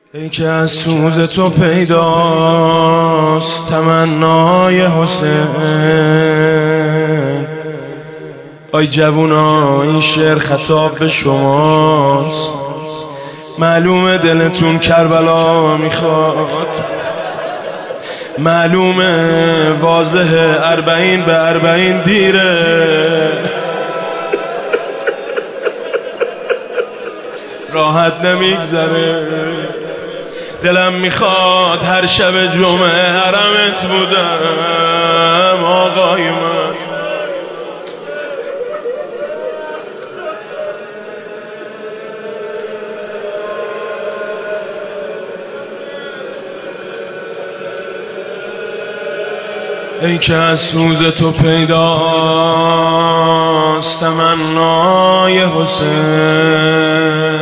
ای که از سوز تو پیداست تمنای حسین. آی جوونا این شعر خطاب به شماست. معلومه دلتون کربلا میخواد، معلومه واضحه 40 به 40 دیره. راحت نمیگذره، دلم میخواد هر شب جمعه حرمت بودم آقای من. ای که از سوز تو پیداست تمنای حسین.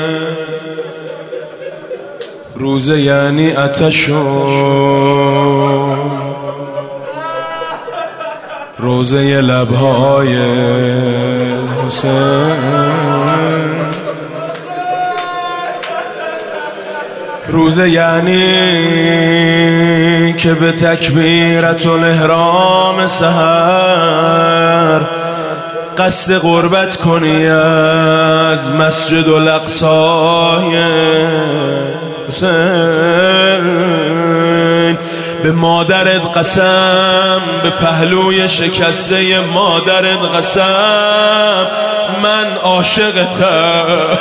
روزه یعنی آتش و روزه لبهای حسین. روزه یعنی که به تکبیرت الاحرام سحر قصد قربت کنی از مسجد الاقصی حسین. به مادرت قسم، به پهلوی شکسته مادرت قسم، من عاشقتم.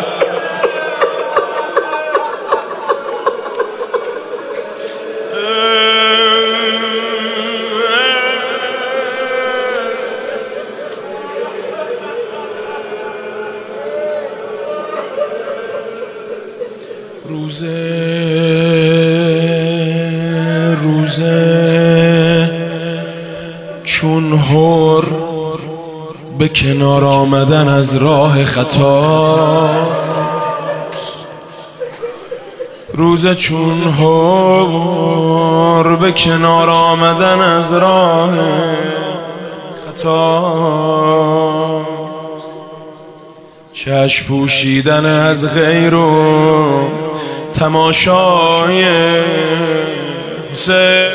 روزه چون هر به کنار آمدن از راه خطا. روزه چون هر به کنار آمدن از راه خطا. چشم پوشیدن از غیر و تماشای حسین.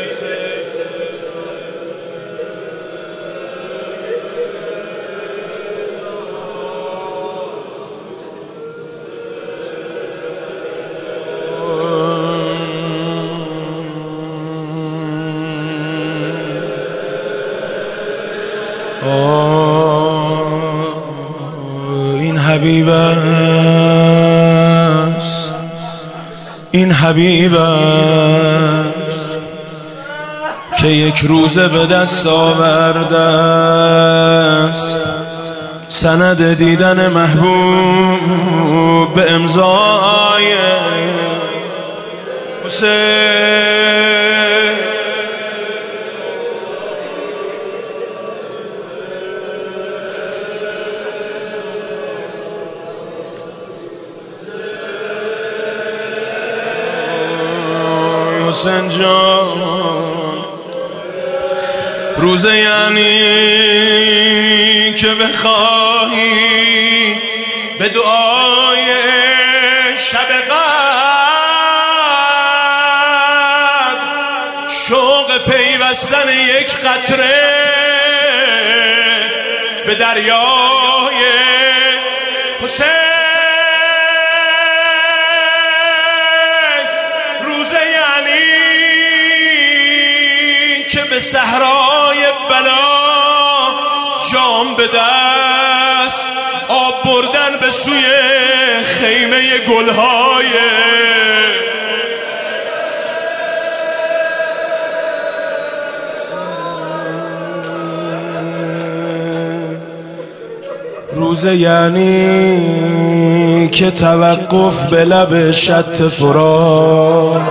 این حبیب است، این حبیب است که یک روزه به دست آورده است سند دیدن محبوب به امضای حسین. حسین جان، روزه یعنی که بخواهی به دعای شب قدر شوق پیوستن یک قطره به دریای حسین. به صحرای بلا جام به دست آب بردن به سوی خیمه گلهای روزه یعنی که توقف به لب شط فرات.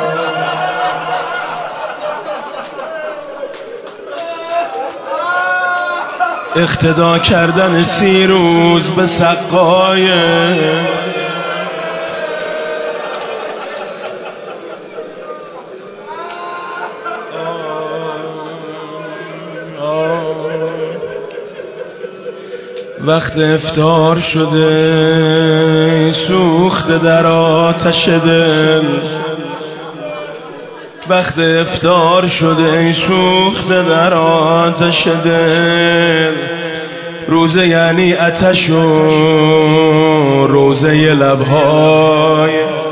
اقتدا کردن 30 روز به سقای وقت افطار شده سوخته در آتش دل، وقت افطار شده سوخته در آتش دل. روزه یعنی آتش و روزه لبهای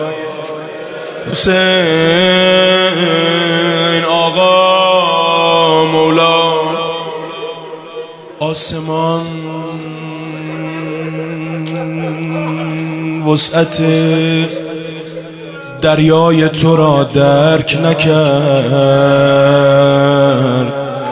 حسین آقا مولا. آسمان وسعت دریای تو را درک نکرد،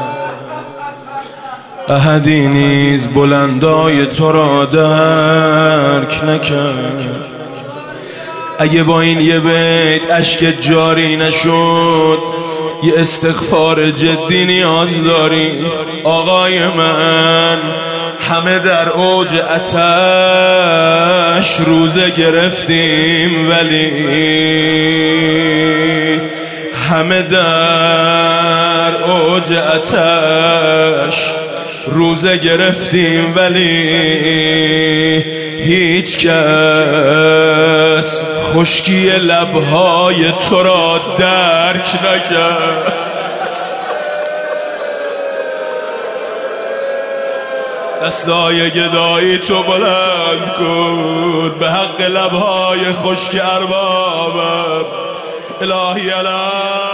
احدی نیز بلندای تو را درک نکرد. اگه با این یه بیت اشک جاری نشد، یه استغفار جدی نیاز داری. آقای من همه در اوج آتش روزه گرفتیم، ولی همه در اوج آتش روزه گرفتیم، ولی هیچ کس خشکی لبهای تو را درک نکرد. دستای گدایی تو بلند کن به حق لبهای خشک اربابم. الهی الهی